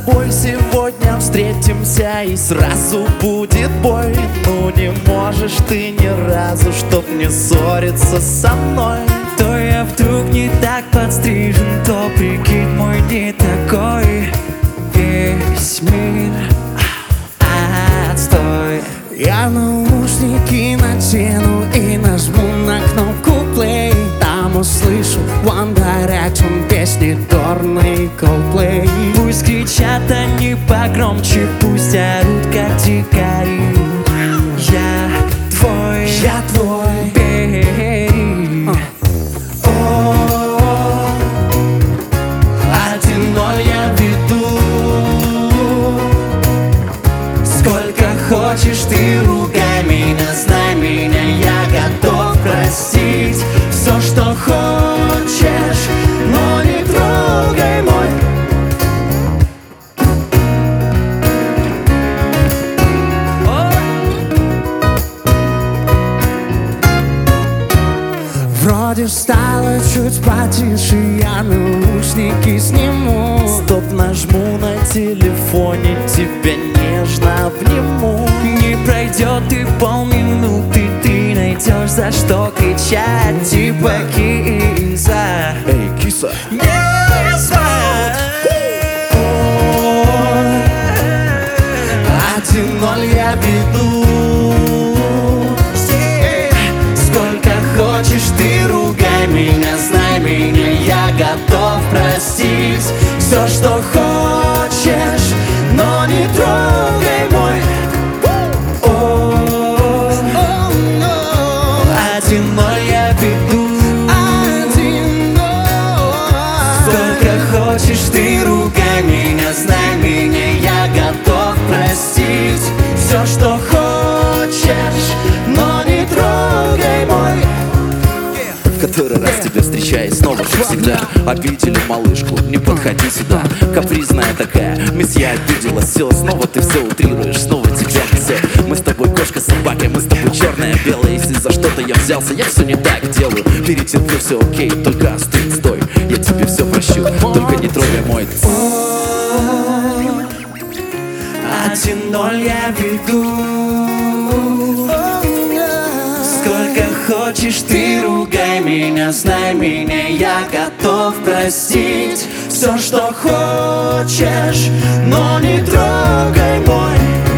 тобой сегодня встретимся и сразу будет бой. Ну не можешь ты ни разу, чтоб не ссориться со мной. То я вдруг не так подстрижен, то прикид мой не такой. Весь мир отстой. Я наушники натяну и нажму на кнопку play. Там услышу One Direction, песни Торна и Coldplay. Пусть кричат они погромче, пусть орут как дикари. Я твой Бери. Один-ноль я веду. Сколько хочешь ты ругай меня, знай меня, я готов простить Все, что хочешь, но не трогай мой. Вроде стало чуть потише, я наушники сниму. Стоп, нажму на телефоне, тебя нежно обниму. Не пройдет и полминуты, ты найдешь за что кричать, типа киза. Эй, киса, один-ноль я веду. Сколько хочешь ты ругай меня, знай меня, я готов простить Все, что хочешь, но не трогай мой. Один-ноль я веду. Сколько хочешь ты ругай меня, знай меня, я готов простить Все, что хочешь, но не трогай мой. В который раз тебя встречаюсь, снова как всегда. Обидели малышку, не подходи сюда. Капризная такая, месье обидела, все. Снова ты все утрируешь, снова тебя несет. Мы с тобой кошка собака, мы с тобой черное белое. Если за что-то я взялся, я все не так делаю. Перетерплю, все окей, только остынь, стой. Я тебе все прощу, только не трогай мой. Один-ноль я веду. Сколько хочешь ты ругай меня, знай меня, я готов простить Все, что хочешь, но не трогай мой.